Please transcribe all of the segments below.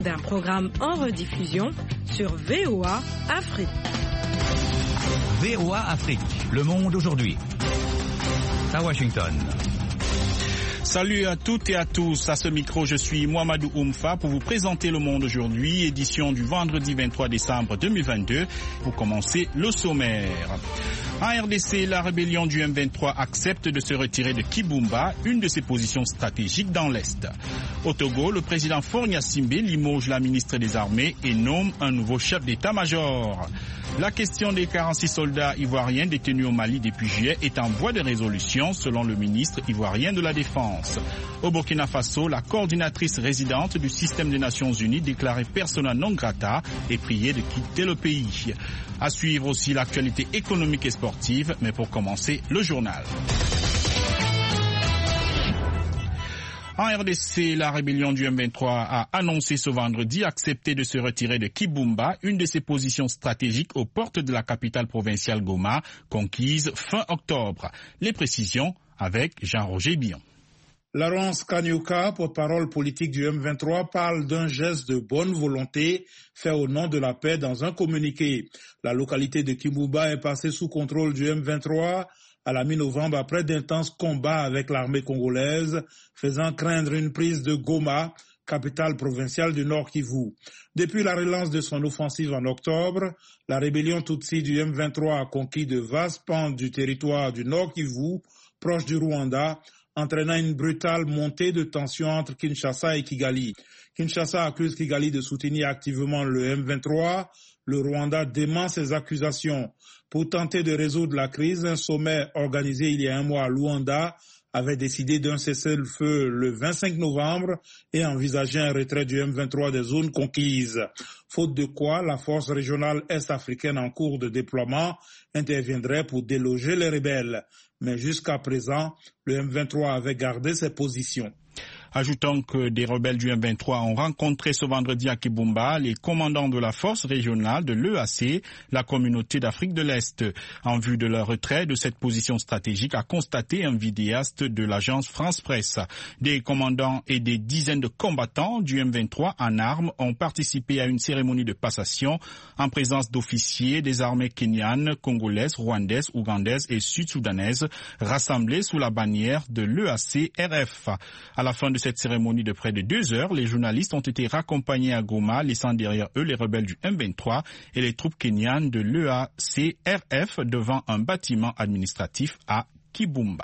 d'un programme en rediffusion sur VOA Afrique. VOA Afrique, le monde aujourd'hui. À Washington. Salut à toutes et à tous. À ce micro, je suis Mohamedou Oumfa pour vous présenter Le Monde aujourd'hui, édition du vendredi 23 décembre 2022. Pour commencer, le sommaire. En RDC, la rébellion du M23 accepte de se retirer de Kibumba, une de ses positions stratégiques dans l'Est. Au Togo, le président Faure Gnassingbé limoge la ministre des Armées et nomme un nouveau chef d'état-major. La question des 46 soldats ivoiriens détenus au Mali depuis juillet est en voie de résolution, selon le ministre ivoirien de la Défense. Au Burkina Faso, la coordinatrice résidente du système des Nations Unies déclarée persona non grata et priée de quitter le pays. À suivre aussi l'actualité économique et sportive, mais pour commencer, le journal. En RDC, la rébellion du M23 a annoncé ce vendredi accepter de se retirer de Kibumba, une de ses positions stratégiques aux portes de la capitale provinciale Goma, conquise fin octobre. Les précisions avec Jean-Roger Bion. Laurence Kanyuka, porte-parole politique du M23, parle d'un geste de bonne volonté fait au nom de la paix dans un communiqué. La localité de Kibumba est passée sous contrôle du M23 à la mi-novembre après d'intenses combats avec l'armée congolaise, faisant craindre une prise de Goma, capitale provinciale du Nord Kivu. Depuis la relance de son offensive en octobre, la rébellion Tutsi du M23 a conquis de vastes pans du territoire du Nord Kivu, proche du Rwanda, entraînant une brutale montée de tensions entre Kinshasa et Kigali. Kinshasa accuse Kigali de soutenir activement le M23. Le Rwanda dément ces accusations. Pour tenter de résoudre la crise, un sommet organisé il y a un mois à Luanda avait décidé d'un cessez-le-feu le 25 novembre et envisageait un retrait du M23 des zones conquises. Faute de quoi, la force régionale est-africaine en cours de déploiement interviendrait pour déloger les rebelles. Mais jusqu'à présent, le M23 avait gardé ses positions. Ajoutons que des rebelles du M23 ont rencontré ce vendredi à Kibumba les commandants de la force régionale de l'EAC, la communauté d'Afrique de l'Est. En vue de leur retrait de cette position stratégique, a constaté un vidéaste de l'agence France Presse. Des commandants et des dizaines de combattants du M23 en armes ont participé à une cérémonie de passation en présence d'officiers des armées kenyanes, congolaises, rwandaises, ougandaises et sud-soudanaises rassemblés sous la bannière de l'EAC-RF. À la fin de cette cérémonie de près de 2 heures, les journalistes ont été raccompagnés à Goma, laissant derrière eux les rebelles du M23 et les troupes kenyanes de l'EAC-RF devant un bâtiment administratif à Kibumba.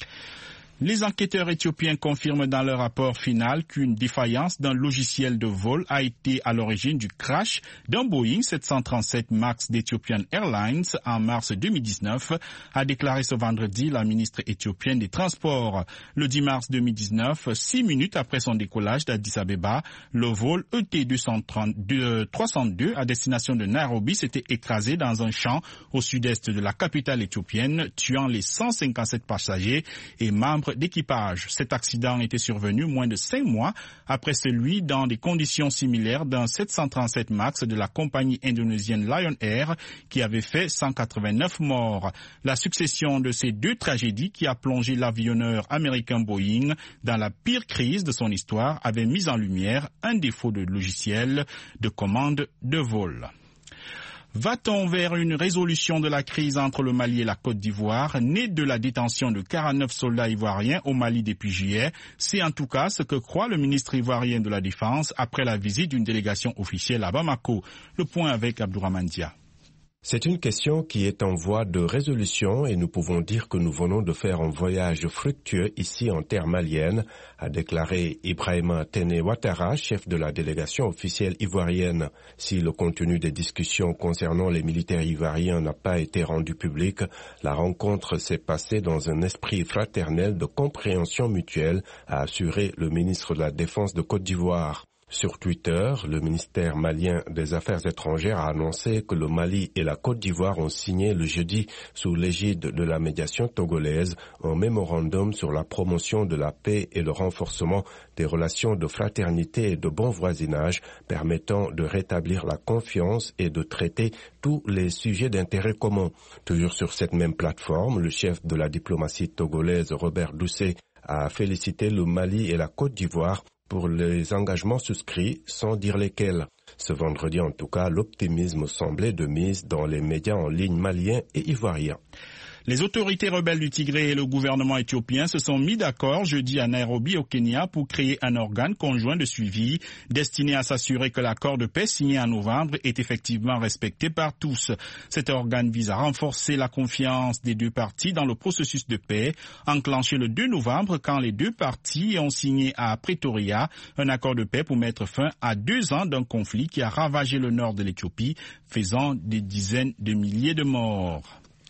Les enquêteurs éthiopiens confirment dans leur rapport final qu'une défaillance d'un logiciel de vol a été à l'origine du crash d'un Boeing 737 MAX d'Ethiopian Airlines en mars 2019, a déclaré ce vendredi la ministre éthiopienne des Transports. Le 10 mars 2019, 6 minutes après son décollage d'Addis Abeba, le vol ET-302 à destination de Nairobi s'était écrasé dans un champ au sud-est de la capitale éthiopienne, tuant les 157 passagers et membres d'équipage. Cet accident était survenu moins de 5 mois après celui dans des conditions similaires d'un 737 MAX de la compagnie indonésienne Lion Air qui avait fait 189 morts. La succession de ces deux tragédies qui a plongé l'avionneur américain Boeing dans la pire crise de son histoire avait mis en lumière un défaut de logiciel de commande de vol. Va-t-on vers une résolution de la crise entre le Mali et la Côte d'Ivoire, née de la détention de 49 soldats ivoiriens au Mali depuis juillet? C'est en tout cas ce que croit le ministre ivoirien de la Défense après la visite d'une délégation officielle à Bamako. Le point avec Abdourahmane Dia. C'est une question qui est en voie de résolution et nous pouvons dire que nous venons de faire un voyage fructueux ici en terre malienne, a déclaré Ibrahima Tene Ouattara, chef de la délégation officielle ivoirienne. Si le contenu des discussions concernant les militaires ivoiriens n'a pas été rendu public, la rencontre s'est passée dans un esprit fraternel de compréhension mutuelle, a assuré le ministre de la Défense de Côte d'Ivoire. Sur Twitter, le ministère malien des Affaires étrangères a annoncé que le Mali et la Côte d'Ivoire ont signé le jeudi, sous l'égide de la médiation togolaise, un mémorandum sur la promotion de la paix et le renforcement des relations de fraternité et de bon voisinage permettant de rétablir la confiance et de traiter tous les sujets d'intérêt commun. Toujours sur cette même plateforme, le chef de la diplomatie togolaise, Robert Doucet, a félicité le Mali et la Côte d'Ivoire pour les engagements souscrits, sans dire lesquels. Ce vendredi, en tout cas, l'optimisme semblait de mise dans les médias en ligne maliens et ivoiriens. Les autorités rebelles du Tigré et le gouvernement éthiopien se sont mis d'accord jeudi à Nairobi au Kenya pour créer un organe conjoint de suivi destiné à s'assurer que l'accord de paix signé en novembre est effectivement respecté par tous. Cet organe vise à renforcer la confiance des deux parties dans le processus de paix, enclenché le 2 novembre quand les deux parties ont signé à Pretoria un accord de paix pour mettre fin à 2 ans d'un conflit qui a ravagé le nord de l'Éthiopie, faisant des dizaines de milliers de morts.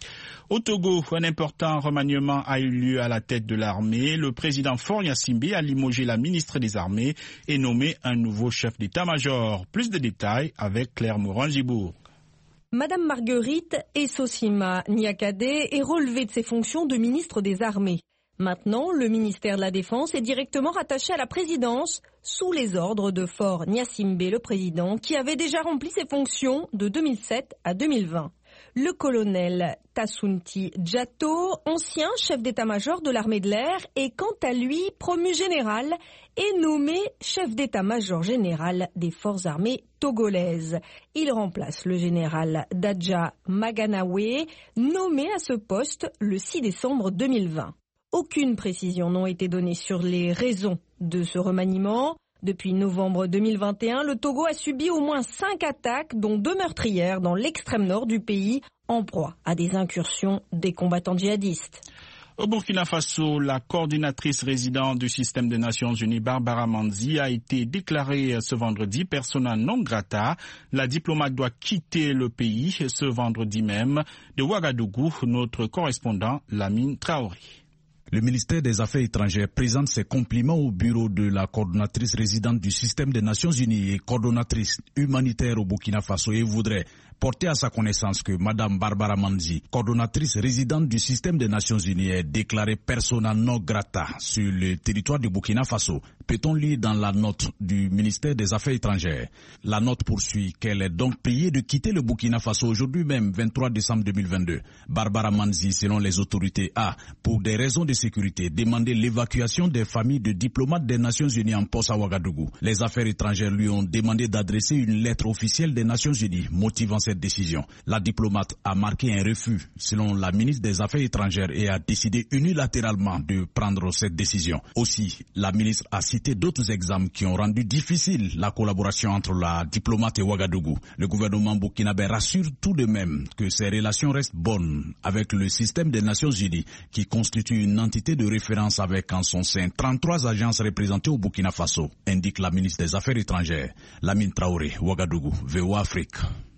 Au Togo, un important remaniement a eu lieu à la tête de l'armée. Le président Faure Gnassingbé a limogé la ministre des Armées et nommé un nouveau chef d'état-major. Plus de détails avec Claire Morin-Gibourg. Madame Marguerite Essosima Niakade est relevée de ses fonctions de ministre des Armées. Maintenant, le ministère de la Défense est directement rattaché à la présidence sous les ordres de Faure Gnassingbé, le président, qui avait déjà rempli ses fonctions de 2007 à 2020. Le colonel Tassounti Djato, ancien chef d'état-major de l'armée de l'air, est quant à lui promu général et nommé chef d'état-major général des forces armées togolaises. Il remplace le général Dadja Maganawe, nommé à ce poste le 6 décembre 2020. Aucune précision n'a été donnée sur les raisons de ce remaniement. Depuis novembre 2021, le Togo a subi au moins 5 attaques, dont 2 meurtrières dans l'extrême nord du pays, en proie à des incursions des combattants djihadistes. Au Burkina Faso, la coordinatrice résidente du système des Nations Unies, Barbara Manzi, a été déclarée ce vendredi persona non grata. La diplomate doit quitter le pays ce vendredi même. De Ouagadougou, notre correspondant Lamine Traoré. Le ministère des Affaires étrangères présente ses compliments au bureau de la coordonnatrice résidente du système des Nations Unies et coordonnatrice humanitaire au Burkina Faso et voudrait porter à sa connaissance que Mme Barbara Manzi, coordonnatrice résidente du système des Nations Unies, est déclarée persona non grata sur le territoire du Burkina Faso. Peut-on lire dans la note du ministère des Affaires étrangères? La note poursuit qu'elle est donc priée de quitter le Burkina Faso aujourd'hui même, 23 décembre 2022. Barbara Manzi, selon les autorités, a, pour des raisons de sécurité, demandé l'évacuation des familles de diplomates des Nations Unies en poste à Ouagadougou. Les affaires étrangères lui ont demandé d'adresser une lettre officielle des Nations Unies motivant cette décision. La diplomate a marqué un refus, selon la ministre des Affaires étrangères, et a décidé unilatéralement de prendre cette décision. Aussi, la ministre a cité d'autres exemples qui ont rendu difficile la collaboration entre la diplomate et Ouagadougou. Le gouvernement burkinabé rassure tout de même que ses relations restent bonnes avec le système des Nations Unies, qui constitue une entité de référence avec en son sein 33 agences représentées au Burkina Faso, indique la ministre des Affaires étrangères. Lamine Traoré, Ouagadougou, VOA Afrique.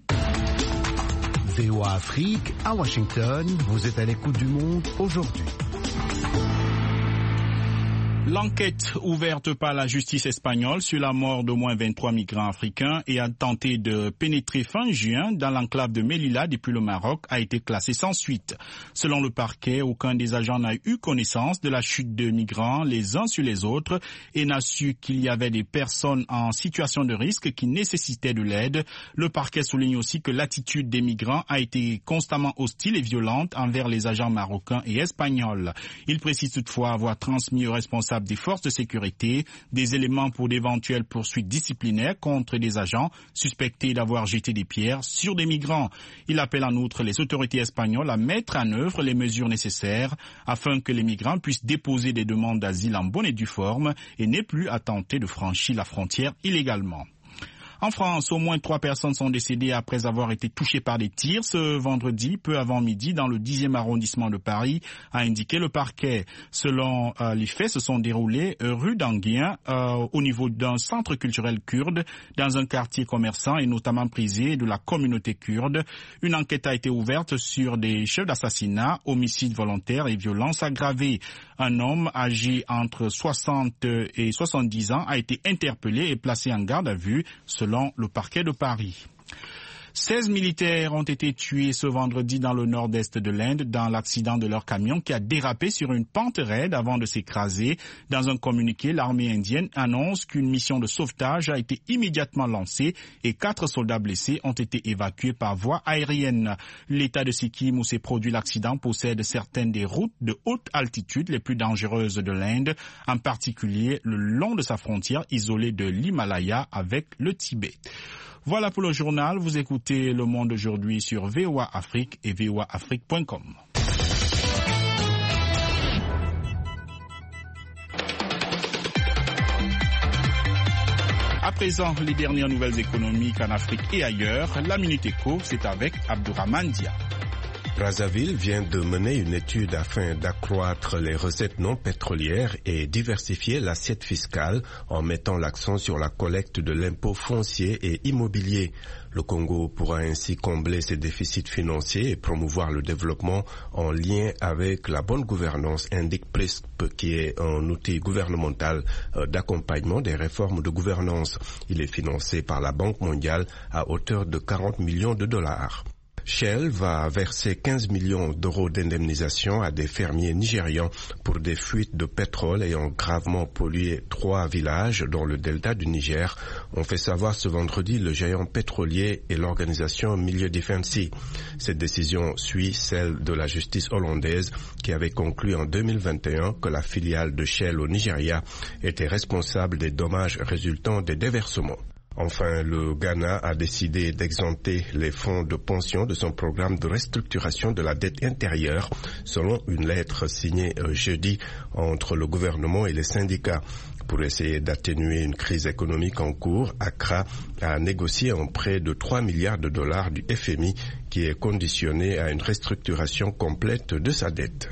VOA Afrique, à Washington, vous êtes à l'écoute du monde aujourd'hui. L'enquête ouverte par la justice espagnole sur la mort d'au moins 23 migrants africains et a tenté de pénétrer fin juin dans l'enclave de Melilla depuis le Maroc a été classée sans suite. Selon le parquet, aucun des agents n'a eu connaissance de la chute de migrants les uns sur les autres et n'a su qu'il y avait des personnes en situation de risque qui nécessitaient de l'aide. Le parquet souligne aussi que l'attitude des migrants a été constamment hostile et violente envers les agents marocains et espagnols. Il précise toutefois avoir transmis aux responsables des forces de sécurité des éléments pour d'éventuelles poursuites disciplinaires contre des agents suspectés d'avoir jeté des pierres sur des migrants. Il appelle en outre les autorités espagnoles à mettre en œuvre les mesures nécessaires afin que les migrants puissent déposer des demandes d'asile en bonne et due forme et n'aient plus à tenter de franchir la frontière illégalement. En France, au moins 3 personnes sont décédées après avoir été touchées par des tirs ce vendredi, peu avant midi, dans le 10e arrondissement de Paris, a indiqué le parquet. Selon les faits, se sont déroulés rue d'Anguien, au niveau d'un centre culturel kurde, dans un quartier commerçant et notamment prisé de la communauté kurde. Une enquête a été ouverte sur des chefs d'assassinat, homicides volontaires et violences aggravées. Un homme âgé entre 60 et 70 ans a été interpellé et placé en garde à vue, selon le parquet de Paris. 16 militaires ont été tués ce vendredi dans le nord-est de l'Inde dans l'accident de leur camion qui a dérapé sur une pente raide avant de s'écraser. Dans un communiqué, l'armée indienne annonce qu'une mission de sauvetage a été immédiatement lancée et 4 soldats blessés ont été évacués par voie aérienne. L'État de Sikkim où s'est produit l'accident possède certaines des routes de haute altitude les plus dangereuses de l'Inde, en particulier le long de sa frontière isolée de l'Himalaya avec le Tibet. Voilà pour le journal. Vous écoutez Le Monde aujourd'hui sur VOA Afrique et voaafrique.com. À présent, les dernières nouvelles économiques en Afrique et ailleurs. La Minute Éco, c'est avec Abdourahmane Dia. Brazzaville vient de mener une étude afin d'accroître les recettes non pétrolières et diversifier l'assiette fiscale en mettant l'accent sur la collecte de l'impôt foncier et immobilier. Le Congo pourra ainsi combler ses déficits financiers et promouvoir le développement en lien avec la bonne gouvernance, indique PRISP, qui est un outil gouvernemental d'accompagnement des réformes de gouvernance. Il est financé par la Banque mondiale à hauteur de 40 millions de dollars. Shell va verser 15 millions d'euros d'indemnisation à des fermiers nigérians pour des fuites de pétrole ayant gravement pollué 3 villages dans le delta du Niger, ont fait savoir ce vendredi le géant pétrolier et l'organisation Milieu Defensie. Cette décision suit celle de la justice hollandaise qui avait conclu en 2021 que la filiale de Shell au Nigeria était responsable des dommages résultant des déversements. Enfin, le Ghana a décidé d'exempter les fonds de pension de son programme de restructuration de la dette intérieure, selon une lettre signée jeudi entre le gouvernement et les syndicats. Pour essayer d'atténuer une crise économique en cours, Accra a négocié un prêt de 3 milliards de dollars du FMI qui est conditionné à une restructuration complète de sa dette.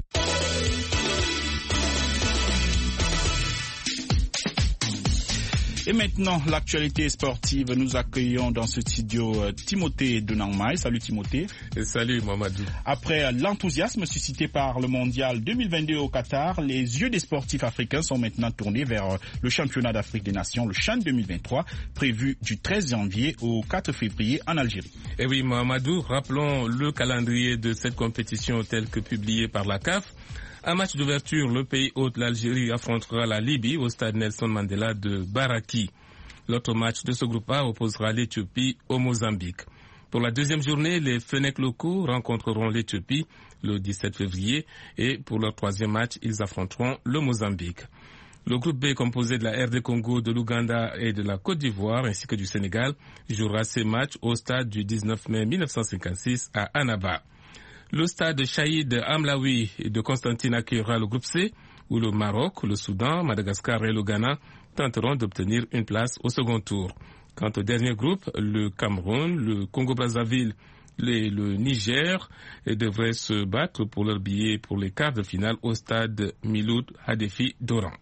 Et maintenant, l'actualité sportive. Nous accueillons dans ce studio Timothée Denangmai. Salut Timothée. Salut Mamadou. Après l'enthousiasme suscité par le mondial 2022 au Qatar, les yeux des sportifs africains sont maintenant tournés vers le championnat d'Afrique des Nations, le CHAN 2023, prévu du 13 janvier au 4 février en Algérie. Et oui Mamadou, rappelons le calendrier de cette compétition tel que publié par la CAF. Un match d'ouverture, le pays hôte, l'Algérie, affrontera la Libye au stade Nelson Mandela de Baraki. L'autre match de ce groupe A opposera l'Éthiopie au Mozambique. Pour la deuxième journée, les Fennecs locaux rencontreront l'Éthiopie le 17 février et pour leur troisième match, ils affronteront le Mozambique. Le groupe B, composé de la RD Congo, de l'Ouganda et de la Côte d'Ivoire ainsi que du Sénégal, jouera ses matchs au stade du 19 mai 1956 à Annaba. Le stade Shahid Amlaoui de Constantine accueillera le groupe C, où le Maroc, le Soudan, Madagascar et le Ghana tenteront d'obtenir une place au second tour. Quant au dernier groupe, le Cameroun, le Congo-Brazzaville et le Niger devraient se battre pour leur billet pour les quarts de finale au stade Miloud Hadefi d'Oran.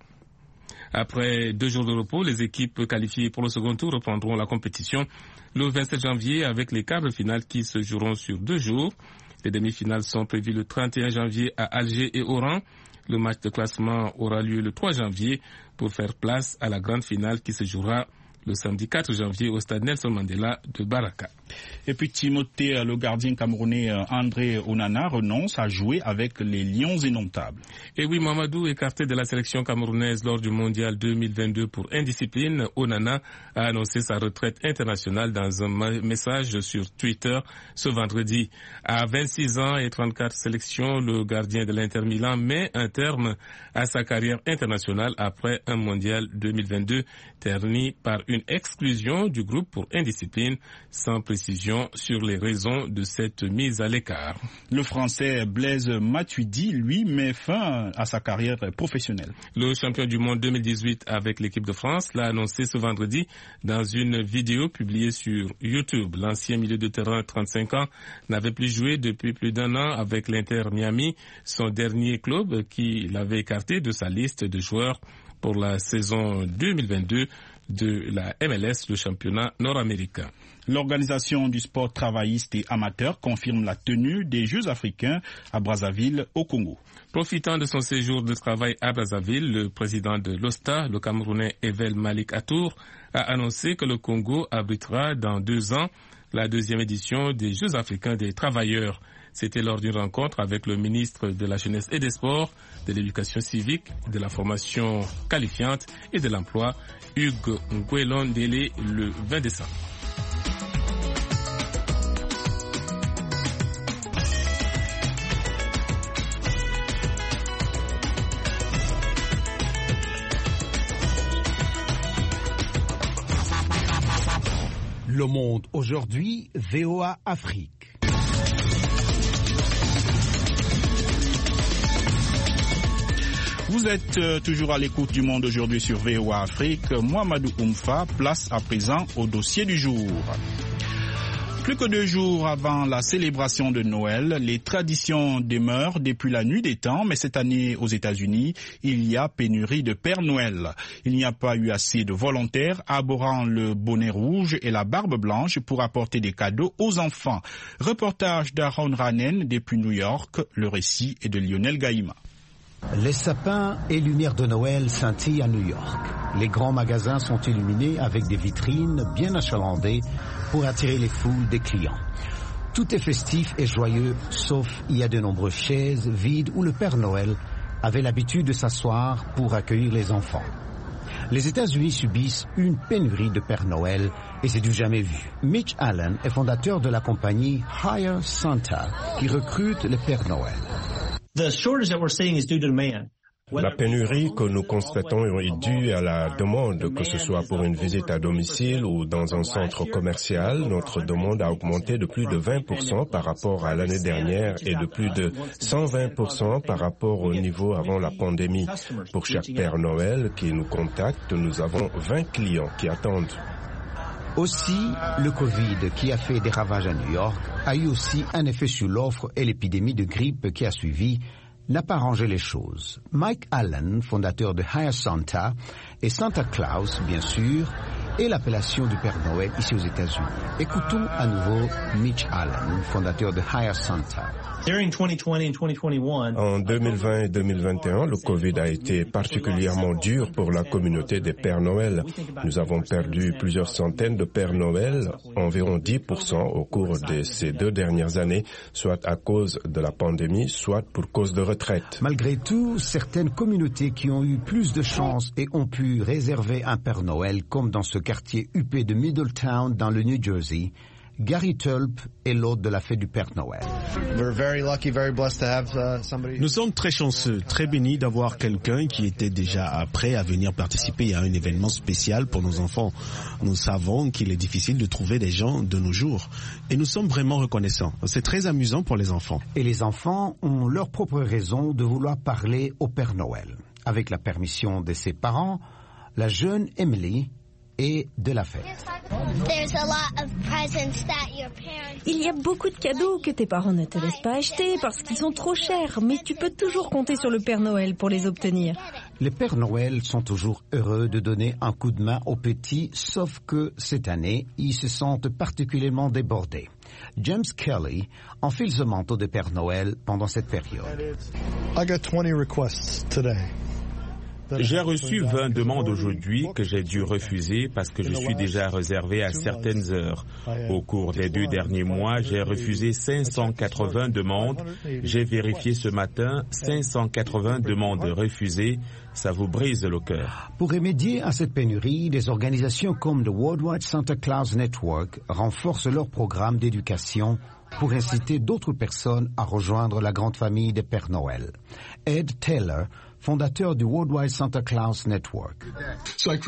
Après 2 jours de repos, les équipes qualifiées pour le second tour reprendront la compétition le 27 janvier avec les quarts de finale qui se joueront sur 2 jours. Les demi-finales sont prévues le 31 janvier à Alger et Oran. Le match de classement aura lieu le 3 janvier pour faire place à la grande finale qui se jouera le samedi 4 janvier au stade Nelson Mandela de Baraka. Et puis Timothée, le gardien camerounais André Onana renonce à jouer avec les Lions indomptables. Et oui, Mamadou, écarté de la sélection camerounaise lors du mondial 2022 pour indiscipline, Onana a annoncé sa retraite internationale dans un message sur Twitter ce vendredi. À 26 ans et 34 sélections, le gardien de l'Inter Milan met un terme à sa carrière internationale après un mondial 2022 terni par une exclusion du groupe pour indiscipline, sans précision sur les raisons de cette mise à l'écart. Le Français Blaise Matuidi, lui, met fin à sa carrière professionnelle. Le champion du monde 2018 avec l'équipe de France l'a annoncé ce vendredi dans une vidéo publiée sur YouTube. L'ancien milieu de terrain, 35 ans, n'avait plus joué depuis plus d'1 an avec l'Inter Miami, son dernier club qui l'avait écarté de sa liste de joueurs pour la saison 2022 de la MLS, le championnat nord-américain. L'organisation du sport travailliste et amateur confirme la tenue des Jeux africains à Brazzaville, au Congo. Profitant de son séjour de travail à Brazzaville, le président de l'OSTA, le Camerounais Evel Malik Atour, a annoncé que le Congo abritera dans 2 ans la deuxième édition des Jeux africains des travailleurs. C'était lors d'une rencontre avec le ministre de la Jeunesse et des Sports, de l'Éducation civique, de la formation qualifiante et de l'emploi, Hugues Nguelondele, le 20 décembre. Le Monde aujourd'hui, VOA Afrique. Vous êtes toujours à l'écoute du Monde aujourd'hui sur VOA Afrique. Mohamedou Oumfa, place à présent au dossier du jour. Plus que 2 jours avant la célébration de Noël, les traditions demeurent depuis la nuit des temps, mais cette année aux États-Unis, il y a pénurie de Père Noël. Il n'y a pas eu assez de volontaires arborant le bonnet rouge et la barbe blanche pour apporter des cadeaux aux enfants. Reportage d'Aaron Ranen depuis New York, le récit est de Lionel Gaïma. Les sapins et lumières de Noël scintillent à New York. Les grands magasins sont illuminés avec des vitrines bien achalandées pour attirer les foules des clients. Tout est festif et joyeux, sauf il y a de nombreuses chaises vides où le Père Noël avait l'habitude de s'asseoir pour accueillir les enfants. Les États-Unis subissent une pénurie de Père Noël et c'est du jamais vu. Mitch Allen est fondateur de la compagnie Hire Santa qui recrute le Père Noël. La pénurie que nous constatons est due à la demande, que ce soit pour une visite à domicile ou dans un centre commercial. Notre demande a augmenté de plus de 20% par rapport à l'année dernière et de plus de 120% par rapport au niveau avant la pandémie. Pour chaque Père Noël qui nous contacte, nous avons 20 clients qui attendent. Aussi, le Covid qui a fait des ravages à New York a eu aussi un effet sur l'offre et l'épidémie de grippe qui a suivi n'a pas arrangé les choses. Mike Allen, fondateur de Hire Santa, et Santa Claus, bien sûr, et l'appellation du Père Noël ici aux États-Unis. Écoutons à nouveau Mitch Allen, fondateur de Hire Santa. En 2020 et 2021, le Covid a été particulièrement dur pour la communauté des Pères Noël. Nous avons perdu plusieurs centaines de Pères Noël, environ 10% au cours de ces 2 dernières années, soit à cause de la pandémie, soit pour cause de retraite. Malgré tout, certaines communautés qui ont eu plus de chance et ont pu réserver un Père Noël, comme dans ce quartier huppé de Middletown dans le New Jersey, Gary Tulp est l'hôte de la fête du Père Noël. Nous sommes très chanceux, très bénis d'avoir quelqu'un qui était déjà prêt à venir participer à un événement spécial pour nos enfants. Nous savons qu'il est difficile de trouver des gens de nos jours et nous sommes vraiment reconnaissants. C'est très amusant pour les enfants. Et les enfants ont leur propre raison de vouloir parler au Père Noël. Avec la permission de ses parents, la jeune Emily et de la fête. Il y a beaucoup de cadeaux que tes parents ne te laissent pas acheter parce qu'ils sont trop chers, mais tu peux toujours compter sur le Père Noël pour les obtenir. Les Pères Noël sont toujours heureux de donner un coup de main aux petits, sauf que cette année, ils se sentent particulièrement débordés. James Kelly enfile ce manteau de Père Noël pendant cette période. J'ai reçu 20 demandes aujourd'hui que j'ai dû refuser parce que je suis déjà réservé à certaines heures. Au cours des 2 derniers mois, j'ai refusé 580 demandes. J'ai vérifié ce matin, 580 demandes refusées. Ça vous brise le cœur. Pour remédier à cette pénurie, des organisations comme le Worldwide Santa Claus Network renforcent leur programme d'éducation pour inciter d'autres personnes à rejoindre la grande famille des Pères Noël. Ed Taylor, fondateur du Worldwide Santa Claus Network. J'ai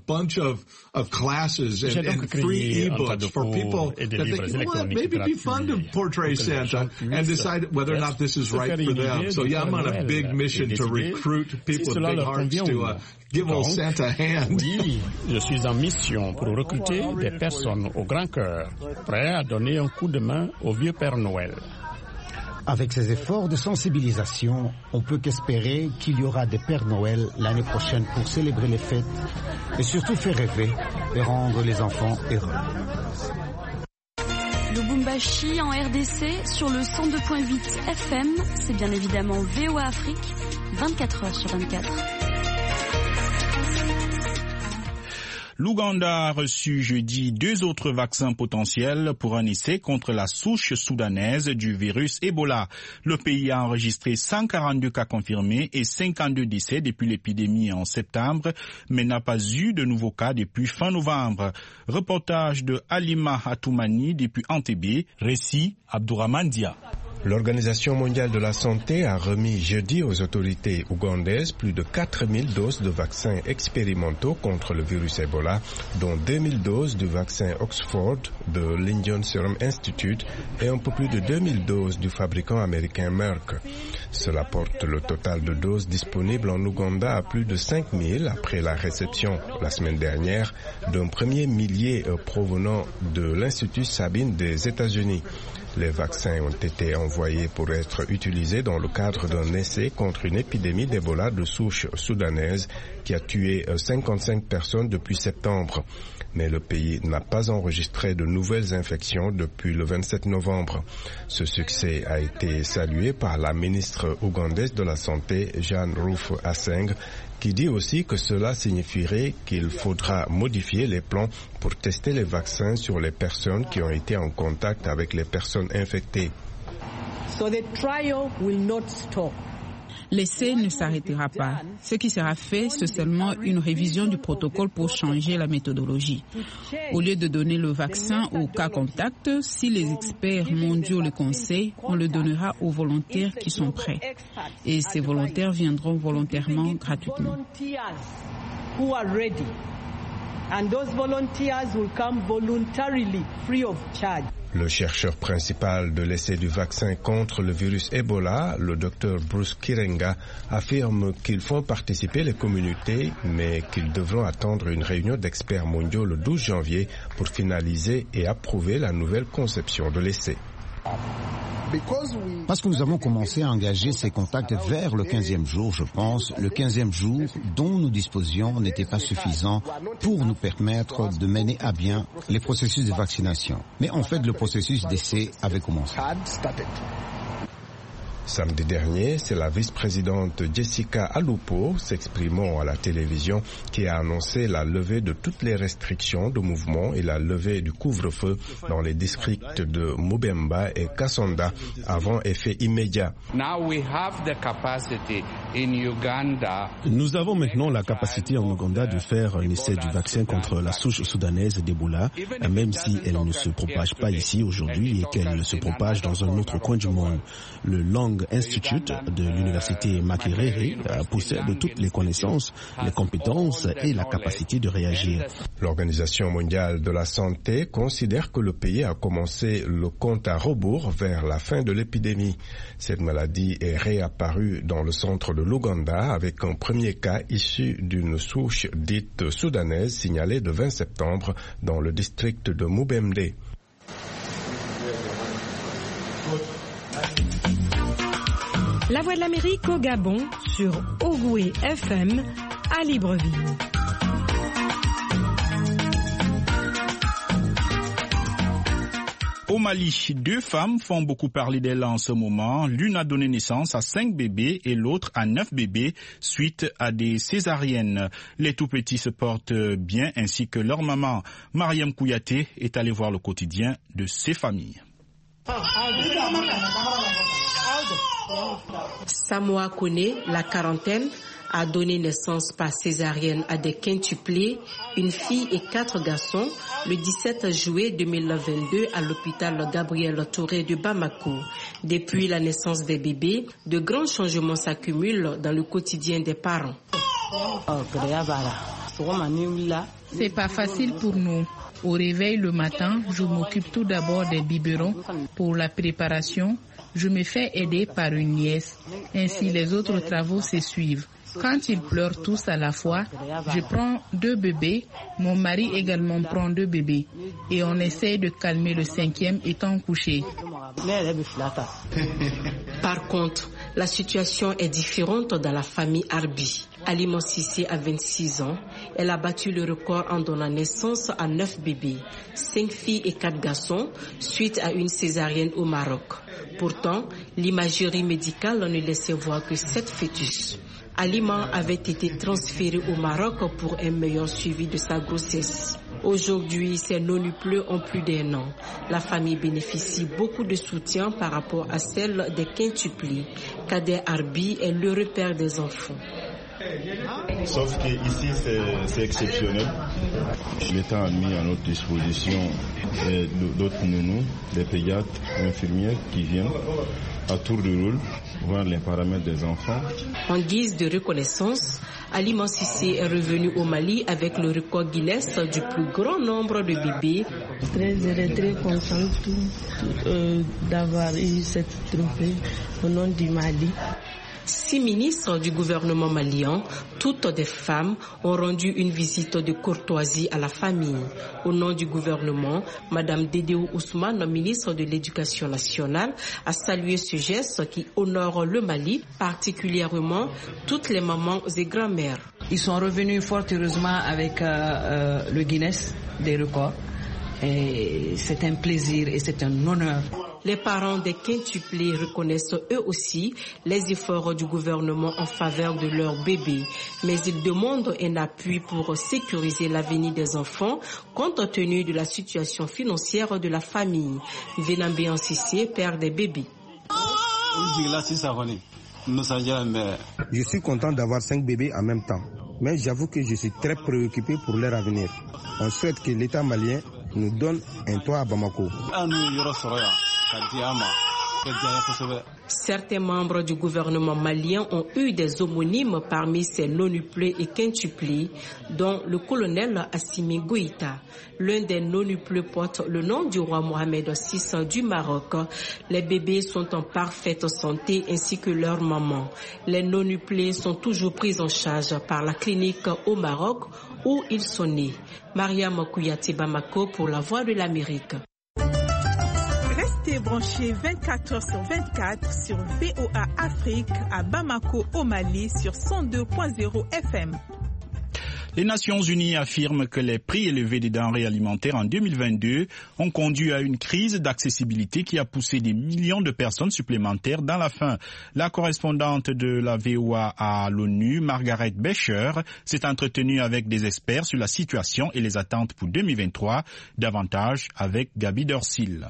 donc créé un tas de cours et des livres électroniques maybe be fun to portray Santa and decide whether or not this is right for them. So yeah, I'm on a big mission to recruit people with big hearts to give old Santa a hand. Oui, je suis en mission pour recruter des personnes au grand cœur, prêts à donner un coup de main au vieux Père Noël. Avec ces efforts de sensibilisation, on peut qu'espérer qu'il y aura des Pères Noël l'année prochaine pour célébrer les fêtes et surtout faire rêver et rendre les enfants heureux. Lubumbashi en RDC sur le 102.8 FM, c'est bien évidemment VOA Afrique, 24 heures sur 24. L'Ouganda a reçu jeudi 2 autres vaccins potentiels pour un essai contre la souche soudanaise du virus Ebola. Le pays a enregistré 142 cas confirmés et 52 décès depuis l'épidémie en septembre, mais n'a pas eu de nouveaux cas depuis fin novembre. Reportage de Halima Atoumani depuis Entebbe, récit Abdourahmane Dia. L'Organisation mondiale de la santé a remis jeudi aux autorités ougandaises plus de 4000 doses de vaccins expérimentaux contre le virus Ebola, dont 2000 doses du vaccin Oxford de l'Indian Serum Institute et un peu plus de 2000 doses du fabricant américain Merck. Cela porte le total de doses disponibles en Ouganda à plus de 5000 après la réception la semaine dernière d'un premier millier provenant de l'Institut Sabin des États-Unis. Les vaccins ont été envoyés pour être utilisés dans le cadre d'un essai contre une épidémie d'Ebola de souche soudanaise qui a tué 55 personnes depuis septembre. Mais le pays n'a pas enregistré de nouvelles infections depuis le 27 novembre. Ce succès a été salué par la ministre ougandaise de la Santé, Jane Ruth Aceng, qui dit aussi que cela signifierait qu'il faudra modifier les plans pour tester les vaccins sur les personnes qui ont été en contact avec les personnes infectées. So the trial will not stop. L'essai ne s'arrêtera pas. Ce qui sera fait, c'est seulement une révision du protocole pour changer la méthodologie. Au lieu de donner le vaccin aux cas contacts, si les experts mondiaux le conseillent, on le donnera aux volontaires qui sont prêts. Et ces volontaires viendront volontairement gratuitement. Le chercheur principal de l'essai du vaccin contre le virus Ebola, le docteur Bruce Kirenga, affirme qu'ils font participer les communautés, mais qu'ils devront attendre une réunion d'experts mondiaux le 12 janvier pour finaliser et approuver la nouvelle conception de l'essai. Parce que nous avons commencé à engager ces contacts vers le 15e jour, je pense. Le 15e jour dont nous disposions n'était pas suffisant pour nous permettre de mener à bien les processus de vaccination. Mais en fait, le processus d'essai avait commencé. Samedi dernier, c'est la vice-présidente Jessica Alupo, s'exprimant à la télévision, qui a annoncé la levée de toutes les restrictions de mouvement et la levée du couvre-feu dans les districts de Mubemba et Kasonda avant effet immédiat. Nous avons maintenant la capacité en Ouganda de faire un essai du vaccin contre la souche soudanaise d'Ebola, même si elle ne se propage pas ici aujourd'hui et qu'elle se propage dans un autre coin du monde. Le Long Institute de l'université Makerere possède toutes les connaissances, les compétences et la capacité de réagir. L'Organisation mondiale de la santé considère que le pays a commencé le compte à rebours vers la fin de l'épidémie. Cette maladie est réapparue dans le centre de l'Ouganda avec un premier cas issu d'une souche dite soudanaise signalée le 20 septembre dans le district de Mubembe. La Voix de l'Amérique au Gabon sur Ogoué FM à Libreville. Au Mali, 2 femmes font beaucoup parler d'elles en ce moment. L'une a donné naissance à 5 bébés et l'autre à 9 bébés suite à des césariennes. Les tout-petits se portent bien ainsi que leur maman. Mariam Kouyaté est allée voir le quotidien de ces familles. Samoa Kone, la quarantaine, a donné naissance par césarienne à des quintuplés, une fille et 4 garçons, le 17 juillet 2022 à l'hôpital Gabriel Touré de Bamako. Depuis la naissance des bébés, de grands changements s'accumulent dans le quotidien des parents. C'est pas facile pour nous. Au réveil le matin, je m'occupe tout d'abord des biberons pour la préparation. Je me fais aider par une nièce. Ainsi, les autres travaux se suivent. Quand ils pleurent tous à la fois, je prends 2 bébés. Mon mari également prend 2 bébés. Et on essaie de calmer le 5e étant couché. Par contre, la situation est différente dans la famille Arbi. Alima Sissé a 26 ans. Elle a battu le record en donnant naissance à 9 bébés, 5 filles et 4 garçons, suite à une césarienne au Maroc. Pourtant, l'imagerie médicale ne laissait voir que 7 fœtus. Alima avait été transféré au Maroc pour un meilleur suivi de sa grossesse. Aujourd'hui, ces nonupleux ont plus d'1 an. La famille bénéficie beaucoup de soutien par rapport à celle des quintuplés. Kader Arbi est le père des enfants. Sauf qu'ici, c'est exceptionnel. L'État a mis à notre disposition d'autres nounous, des pédiatres, infirmières qui viennent à tour de rôle voir les paramètres des enfants. En guise de reconnaissance, Alima Cissé est revenu au Mali avec le record Guinness du plus grand nombre de bébés. Très contente d'avoir eu cette trophée au nom du Mali. 6 ministres du gouvernement malien, toutes des femmes, ont rendu une visite de courtoisie à la famille. Au nom du gouvernement, Madame Dédéou Ousmane, ministre de l'Éducation nationale, a salué ce geste qui honore le Mali, particulièrement toutes les mamans et grand-mères. Ils sont revenus fort heureusement avec le Guinness des records. Et c'est un plaisir et c'est un honneur. Les parents des quintuplés reconnaissent eux aussi les efforts du gouvernement en faveur de leurs bébés, mais ils demandent un appui pour sécuriser l'avenir des enfants compte tenu de la situation financière de la famille. Vénambé Cissé, père des bébés. Je suis content d'avoir 5 bébés en même temps, mais j'avoue que je suis très préoccupé pour leur avenir. On souhaite que l'État malien nous donne un toit à Bamako. Certains membres du gouvernement malien ont eu des homonymes parmi ces nonuplés et quintuplés, dont le colonel Assimi Goïta. L'un des nonuplés porte le nom du roi Mohamed VI du Maroc. Les bébés sont en parfaite santé ainsi que leur maman. Les nonuplés sont toujours pris en charge par la clinique au Maroc où ils sont nés. Mariam Kouyati Bamako pour la Voix de l'Amérique. Restez branchés 24h/24 sur VOA Afrique à Bamako au Mali sur 102.0 FM. Les Nations Unies affirment que les prix élevés des denrées alimentaires en 2022 ont conduit à une crise d'accessibilité qui a poussé des millions de personnes supplémentaires dans la faim. La correspondante de la VOA à l'ONU, Margaret Becher, s'est entretenue avec des experts sur la situation et les attentes pour 2023. Davantage avec Gabi Dorsil.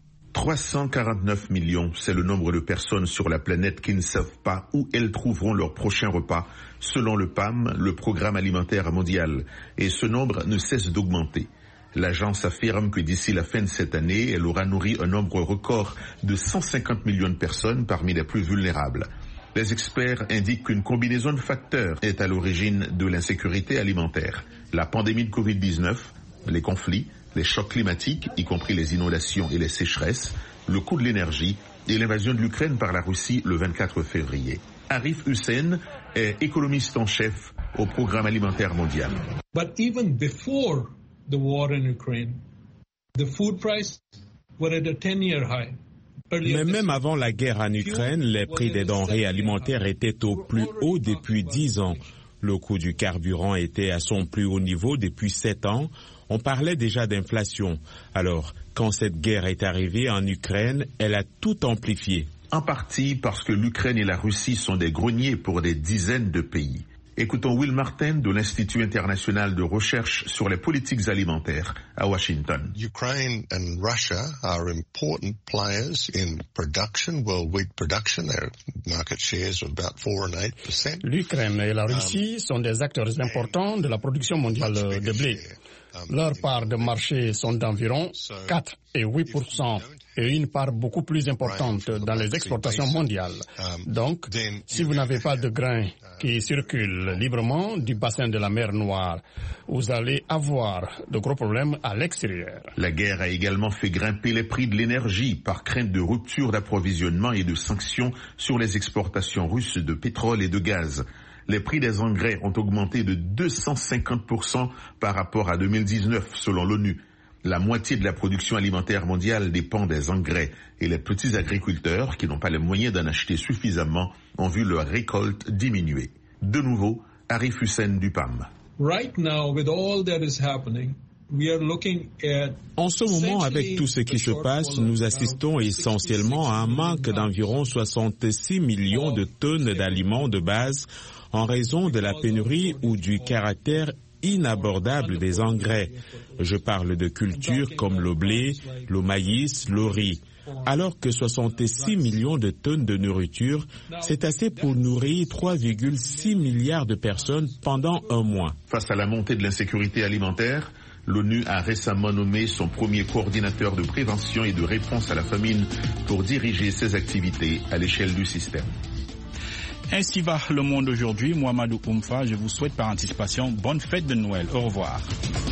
349 millions, c'est le nombre de personnes sur la planète qui ne savent pas où elles trouveront leur prochain repas, selon le PAM, le Programme alimentaire mondial. Et ce nombre ne cesse d'augmenter. L'agence affirme que d'ici la fin de cette année, elle aura nourri un nombre record de 150 millions de personnes parmi les plus vulnérables. Les experts indiquent qu'une combinaison de facteurs est à l'origine de l'insécurité alimentaire. La pandémie de Covid-19, les conflits, les chocs climatiques, y compris les inondations et les sécheresses, le coût de l'énergie et l'invasion de l'Ukraine par la Russie le 24 février. Arif Hussein est économiste en chef au Programme alimentaire mondial. But even before the war in Ukraine, the food prices were at a 10-year high. Mais même avant la guerre en Ukraine, les prix des denrées alimentaires étaient au plus haut depuis 10 ans. Le coût du carburant était à son plus haut niveau depuis 7 ans. On parlait déjà d'inflation. Alors, quand cette guerre est arrivée en Ukraine, elle a tout amplifié. En partie parce que l'Ukraine et la Russie sont des greniers pour des dizaines de pays. Écoutons Will Martin de l'Institut international de recherche sur les politiques alimentaires à Washington. Ukraine and Russia are important players in production, world wheat production. Their market shares are about 4 and 8%. L'Ukraine et la Russie sont des acteurs importants de la production mondiale de blé. Leurs parts de marché sont d'environ 4 et 8%. Et une part beaucoup plus importante dans les exportations mondiales. Donc, si vous n'avez pas de grains qui circulent librement du bassin de la mer Noire, vous allez avoir de gros problèmes à l'extérieur. La guerre a également fait grimper les prix de l'énergie par crainte de rupture d'approvisionnement et de sanctions sur les exportations russes de pétrole et de gaz. Les prix des engrais ont augmenté de 250% par rapport à 2019, selon l'ONU. La moitié de la production alimentaire mondiale dépend des engrais et les petits agriculteurs qui n'ont pas les moyens d'en acheter suffisamment ont vu leur récolte diminuer. De nouveau, Arif Hussein du PAM. En ce moment, avec tout ce qui se passe, nous assistons essentiellement à un manque d'environ 66 millions de tonnes d'aliments de base en raison de la pénurie ou du caractère inabordable des engrais. Je parle de cultures comme le blé, le maïs, le riz. Alors que 66 millions de tonnes de nourriture, c'est assez pour nourrir 3,6 milliards de personnes pendant un mois. Face à la montée de l'insécurité alimentaire, l'ONU a récemment nommé son premier coordinateur de prévention et de réponse à la famine pour diriger ses activités à l'échelle du système. Ainsi va le monde aujourd'hui. Mohamedou Oumfa, je vous souhaite par anticipation bonne fête de Noël. Au revoir.